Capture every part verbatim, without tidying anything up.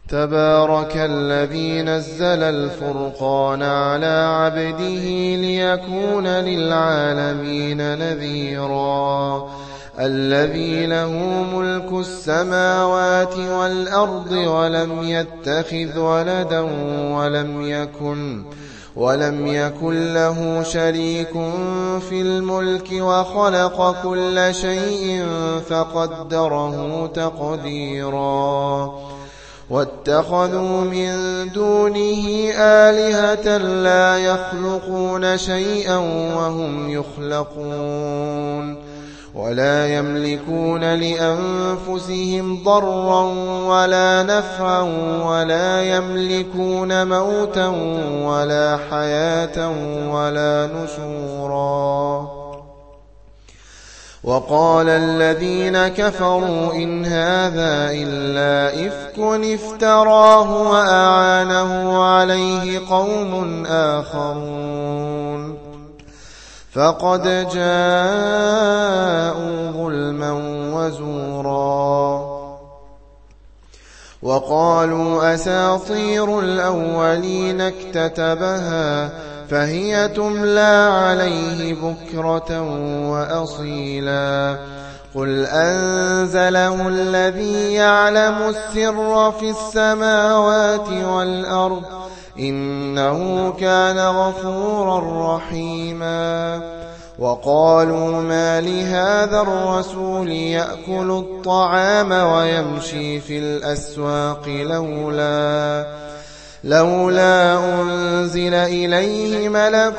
تبارك الذي نزل الفرقان على عبده ليكون للعالمين نذيرا الذي له ملك السماوات والأرض ولم يتخذ ولدا ولم يكن ولم يكن له شريك في الملك وخلق كل شيء فقدره تقديرا واتخذوا من دونه آلهة لا يخلقون شيئا وهم يخلقون ولا يملكون لأنفسهم ضرا ولا نفعا ولا يملكون موتا ولا حياة ولا نشورا وقال الذين كفروا إن هذا إلا إفك افتراه وأعانه عليه قوم آخرون فقد جاءوا ظلما وزورا وقالوا أساطير الأولين اكتتبها فهي تملى عليه بكرة وأصيلا قل أنزله الذي يعلم السر في السماوات والأرض إنه كان غفورا رحيما وقالوا ما لهذا الرسول يأكل الطعام ويمشي في الأسواق لولا لولا أنزل إليه ملك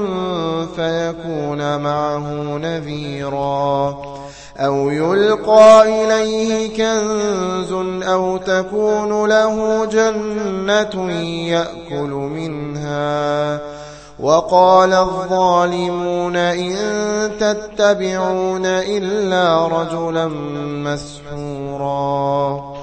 فيكون معه نذيرا أو يلقى إليه كنز أو تكون له جنة يأكل منها وقال الظالمون إن تتبعون إلا رجلا مسحورا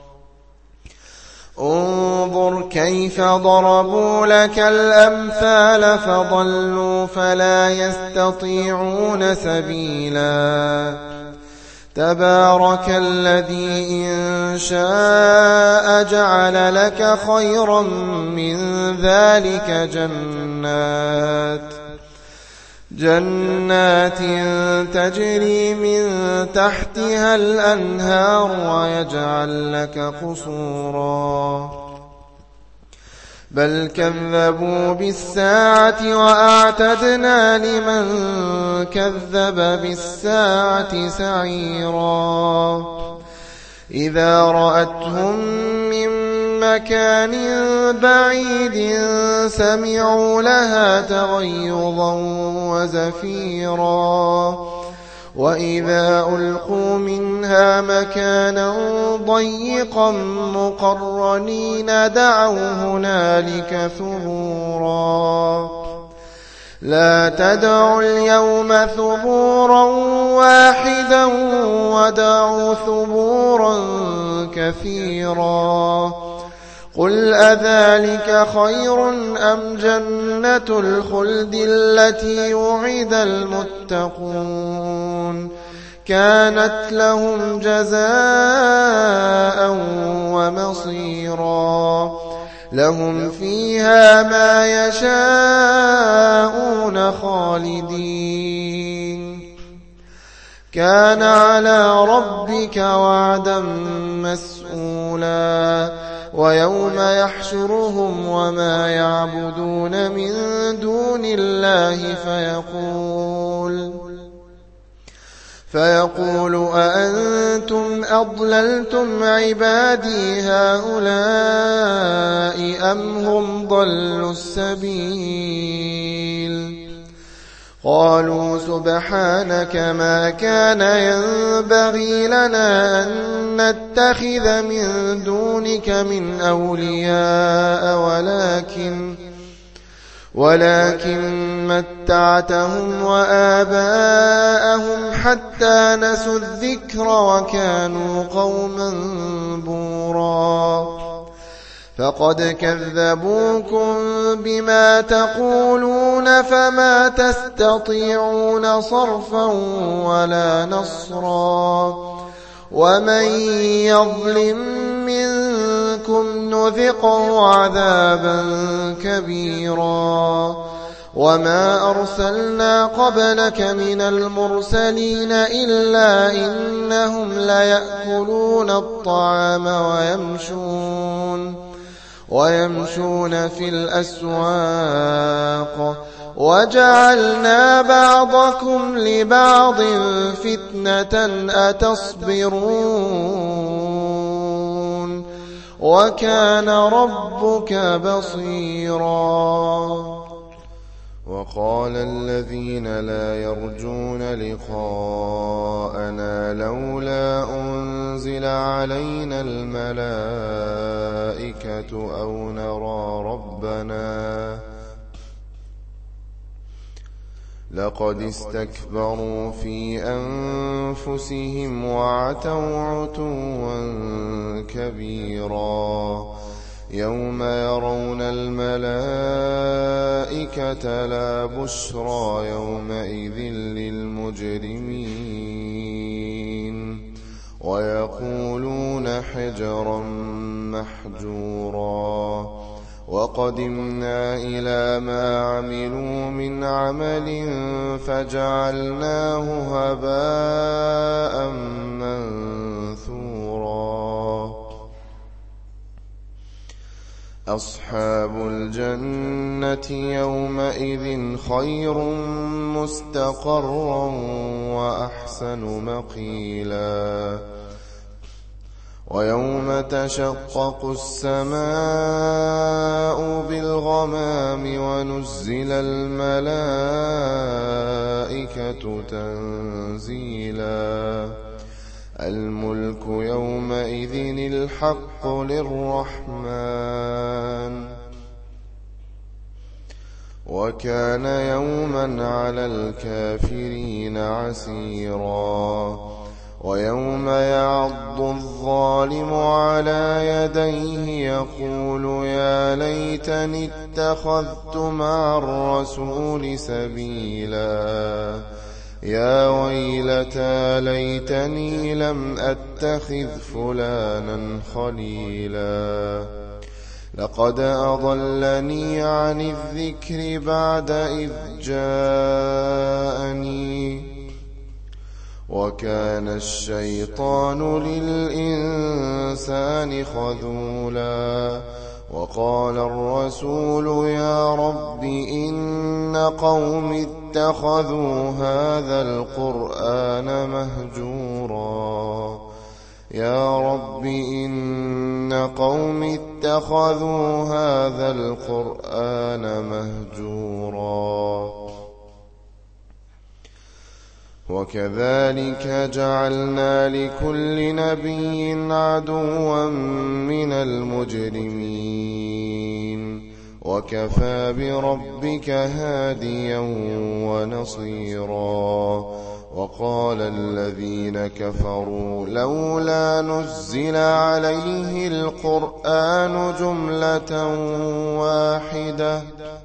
انظر كيف ضربوا لك الأمثال فضلوا فلا يستطيعون سبيلا تبارك الذي إن شاء جعل لك خيرا من ذلك جنات جنات تجري من تحتها الأنهار ويجعل لك قصورا بل كذبوا بالساعة وأعتدنا لمن كذب بالساعة سعيرا إذا رأتهم من مكان بعيد سمعوا لها تغيظا وزفيرا وإذا ألقوا منها مكانا ضيقا مقرنين دعوا هنالك ثبورا لا تدعوا اليوم ثبورا واحدا ودعوا ثبورا كثيرا قل أذلك خير أم جنة الخلد التي وعد المتقون كانت لهم جزاء ومصيرا لهم فيها ما يشاءون خالدين كان على ربك وعدا مسئولا ويوم يحشرهم وما يعبدون من دون الله فيقول فيقول أأنتم أضللتم عبادي هؤلاء أم هم ضلوا السبيل قالوا سبحانك ما كان ينبغي لنا أن نتخذ من دونك من أولياء ولكن ولكن متعتهم وآباءهم حتى نسوا الذكر وكانوا قوما بورا فقد كذبوكم بما تقولون فما تستطيعون صرفا ولا نصرا ومن يظلم منكم نذقه عذابا كبيرا وما أرسلنا قبلك من المرسلين إلا إنهم ليأكلون الطعام ويمشون ويمشون في الأسواق وجعلنا بعضكم لبعض فتنة أتصبرون وكان ربك بصيرا. وقال الذين لا يرجون لقاءنا لولا أنزل علينا الملائكة أو نرى ربنا لقد استكبروا في أنفسهم وعتوا عتوا كبيرا يوم يرون الملائكة لا بشرى يومئذ للمجرمين ويقولون حجرا محجورا وقدمنا إلى ما عملوا من عمل فجعلناه هباء منثورا. أصحاب الجنة يومئذ خير مستقرا وأحسن مقيلا ويوم تشقق السماء بالغمام ونزل الملائكة تنزيلا الملك يومئذ الحق للرحمن وكان يوما على الكافرين عسيرا ويوم يعض الظالم على يديه يقول يا ليتني اتخذت مع الرسول سبيلا يا ويلتى ليتني لم أتخذ فلانا خليلا لقد أضلني عن الذكر بعد إذ جاءني وكان الشيطان للإنسان خذولا وقال الرسول يا رب إن قوم اتخذوا هذا القرآن مهجورا يا رب إن قوم اتخذوا هذا القرآن مهجورا وكذلك جعلنا لكل نبي عدوا من المجرمين وكفى بربك هاديا ونصيرا وقال الذين كفروا لولا نزل عليه القرآن جملة واحدة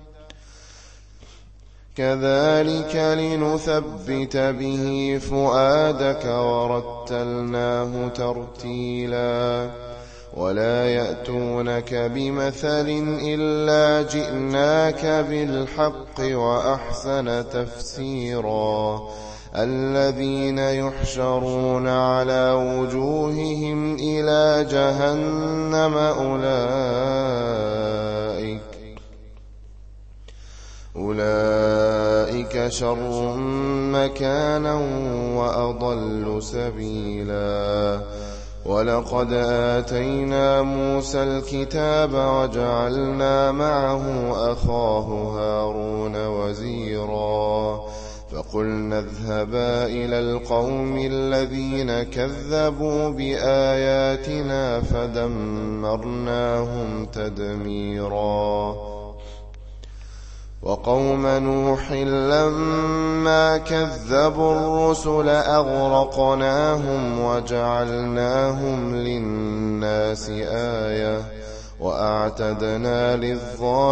كذلك لنثبت به فؤادك ورتلناه ترتيلا ولا يأتونك بمثل إلا جئناك بالحق وأحسن تفسيرا الذين يحشرون على وجوههم إلى جهنم أولئك أولئك شر مكانا وأضل سبيلا ولقد آتينا موسى الكتاب وجعلنا معه أخاه هارون وزيرا فقلنا اذهبا إلى القوم الذين كذبوا بآياتنا فدمرناهم تدميرا وقوم نوح لما كذبوا الرسل أغرقناهم وجعلناهم للناس آية وأعتدنا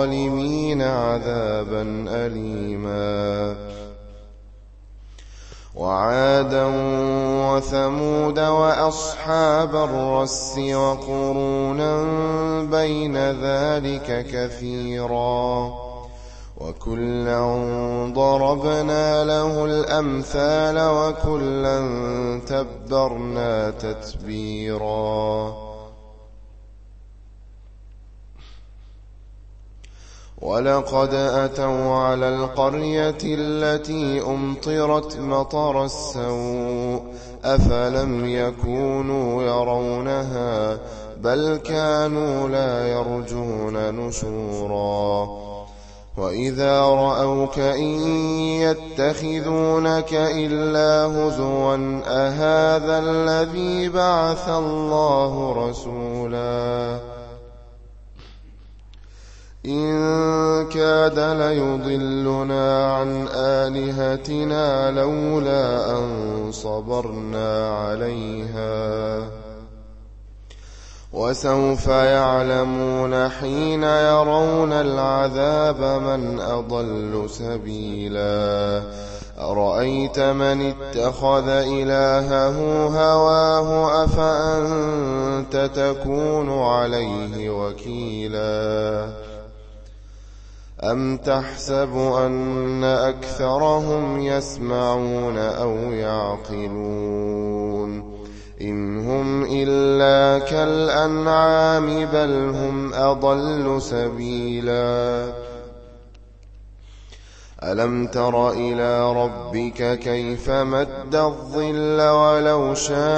للظالمين عذابا أليما وعادا وثمود وأصحاب الرس وقرونا بين ذلك كثيرا وكلا ضربنا له الأمثال وكلا تبرنا تتبيرا ولقد أتوا على القرية التي أمطرت مطر السوء أفلم يكونوا يرونها بل كانوا لا يرجون نشورا وإذا رأوك إن يتخذونك إلا هزوا أهذا الذي بعث الله رسولا إن كاد ليضلنا عن آلهتنا لولا أن صبرنا عليها وسوف يعلمون حين يرون العذاب من أضل سبيلا أرأيت من اتخذ إلهه هواه أفأنت تكون عليه وكيلا أم تحسب أن أكثرهم يسمعون أو يعقلون إن هم إلا كالأنعام بل هم أضل سبيلا ألم تر إلى ربك كيف مد الظل ولو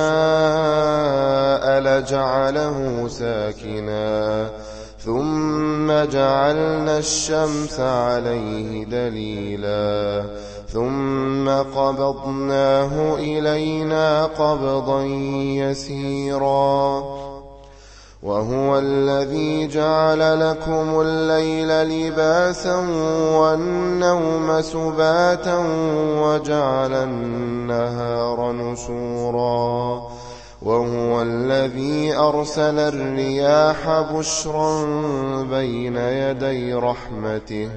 شاء لجعله ساكنا ثم جعلنا الشمس عليه دليلا ثم قبضناه إلينا قبضا يسيرا وهو الذي جعل لكم الليل لباسا والنوم سباتا وجعل النهار نشورا وهو الذي أرسل الرياح بشرا بين يدي رحمته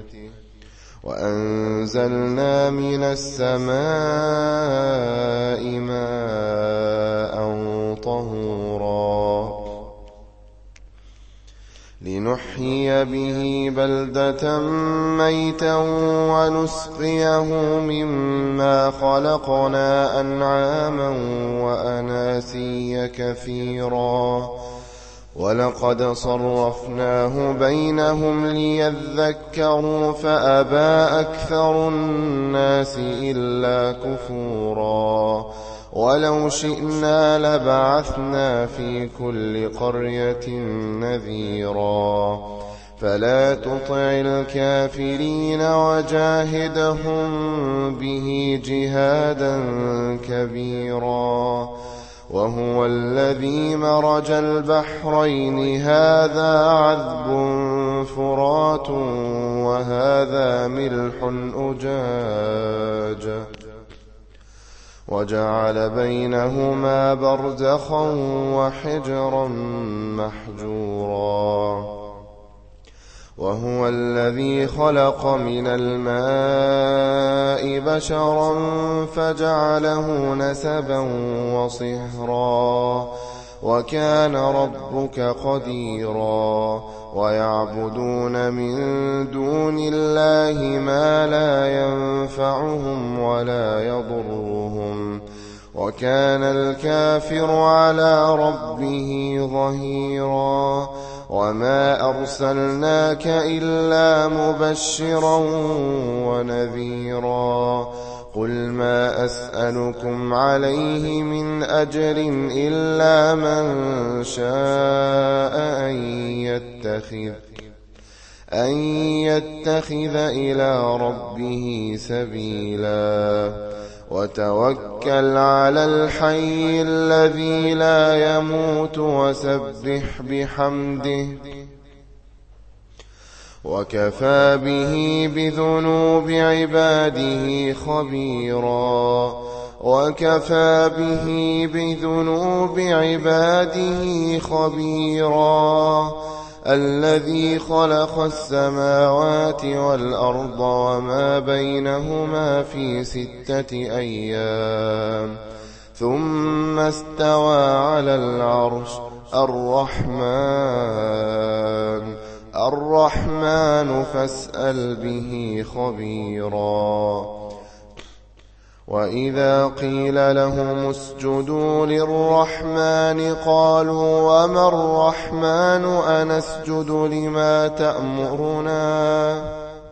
وأنزلنا من السماء ماء طهورا لنحيي به بلدة ميتا ونسقيه مما خلقنا أنعاما وأناسيا كثيرا ولقد صرفناه بينهم ليذكروا فأبى أكثر الناس إلا كفورا ولو شئنا لبعثنا في كل قرية نذيرا فلا تطع الكافرين وجاهدهم به جهادا كبيرا وهو الذي مرج البحرين هذا عذب فرات وهذا ملح أجاج وجعل بينهما برزخا وحجرا محجورا وهو الذي خلق من الماء بشرا فجعله نسبا وصهرا وكان ربك قديرا ويعبدون من دون الله ما لا ينفعهم ولا يضرهم وكان الكافر على ربه ظهيرا وما أرسلناك إلا مبشرا ونذيرا قل ما أسألكم عليه من أجر إلا من شاء أن يتخذ أن يتخذ إلى ربه سبيلا وتوكل على الحي الذي لا يموت وسبح بحمده وكفى به بذنوب عباده خبيرا وكفى به بذنوب عباده خبيرا الذي خلق السماوات والأرض وما بينهما في ستة أيام ثم استوى على العرش. الرحمن الرحمن فاسأل به خبيرا. وإذا قيل لهم اسجدوا للرحمن قالوا وما الرحمن أنسجد لما تأمرنا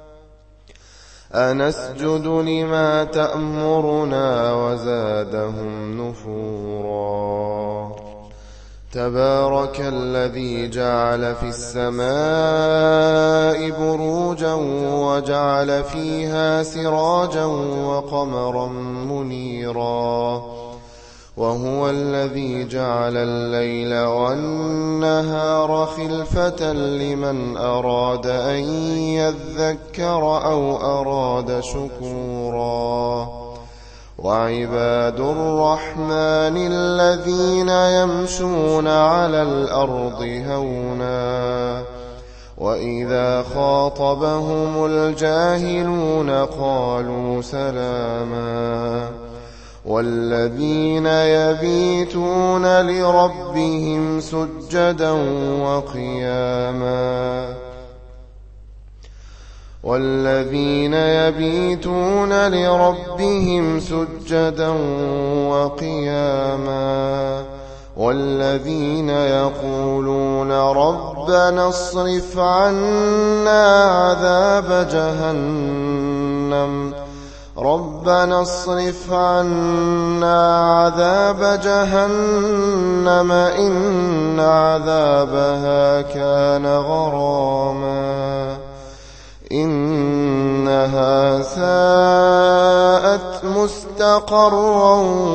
أنسجد لما تأمرنا وزادهم نفورا. تبارك الذي جعل في السماء بروجا وجعل فيها سراجا وقمرا منيرا. وهو الذي جعل الليل والنهار خلفة لمن أراد أن يذكر أو أراد شكورا. وعباد الرحمن الذين يمشون على الأرض هونا وإذا خاطبهم الجاهلون قالوا سلاما. والذين يبيتون لربهم سجدا وقياما والذين يبيتون لربهم سجدا وقياما والذين يقولون ربنا اصرف عنا عذاب جهنم ربنا اصرف عنا عذاب جهنم إن عذابها كان غراما إنها ساءت مستقرا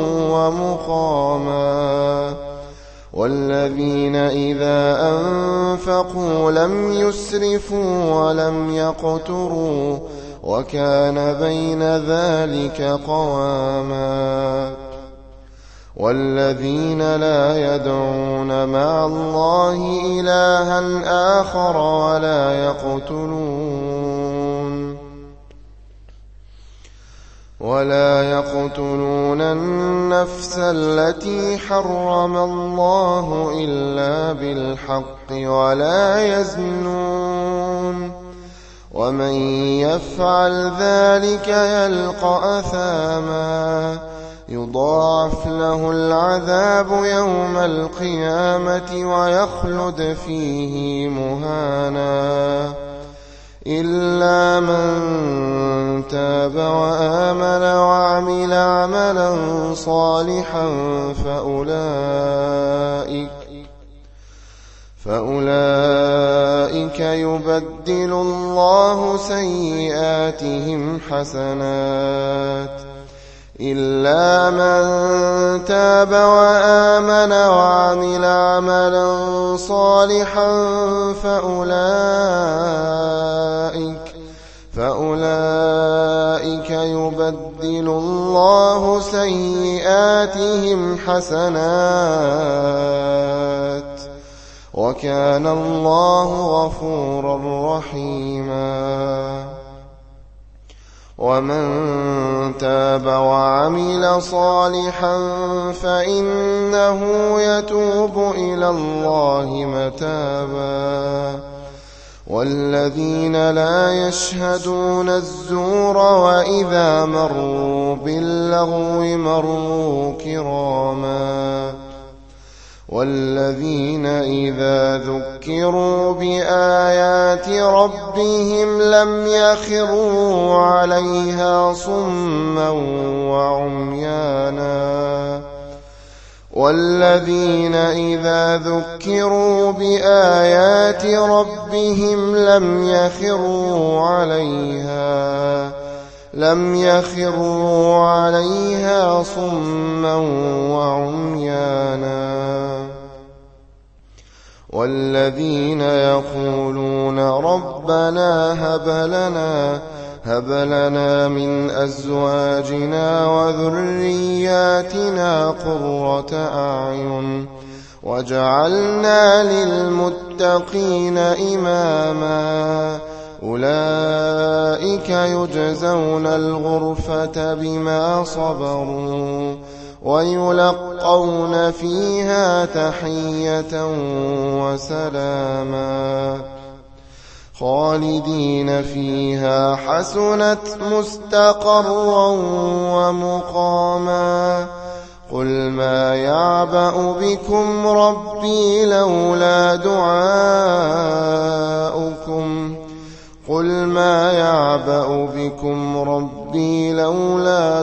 ومقاما. والذين إذا أنفقوا لم يسرفوا ولم يقتروا وكان بين ذلك قواما. والذين لا يدعون مع الله إلها آخر ولا يقتلون ولا يقتلون النفس التي حرم الله إلا بالحق ولا يزنون ومن يفعل ذلك يلقى أثاما يضاعف له العذاب يوم القيامة ويخلد فيه مهانا إلا من تاب وآمن وعمل عملا صالحا فأولئك فأولئك يبدل الله سيئاتهم حسنات إلا من تاب وآمن وعمل عملا صالحا فأولئك فأولئك يبدل الله سيئاتهم حسنات وكان الله غفورا رحيما. ومن تاب وعمل صالحا فإنه يتوب إلى الله متابا. والذين لا يشهدون الزور وإذا مروا باللغو مروا كراما. والذين إذا ذكروا بآيات ربهم لم يخروا عليها صما وعميانا. والذين إذا ذكروا بآيات ربهم لم يخروا عليها لم يخروا عليها صما وعميانا. والذين يقولون ربنا هب لنا هب لنا من أزواجنا وذرياتنا قرة أعين وجعلنا للمتقين إماما أولئك يجزون الغرفة بما صبروا ويلقون فيها تحية وسلاما خالدين فيها حسنت مستقرا ومقاما قل ما يعبأ بكم ربي لولا دعاؤكم قل ما يعبأ بكم ربي لولا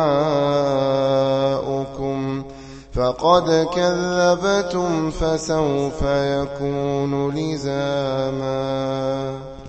دعاؤكم فقد كذبتم فسوف يكون لزاما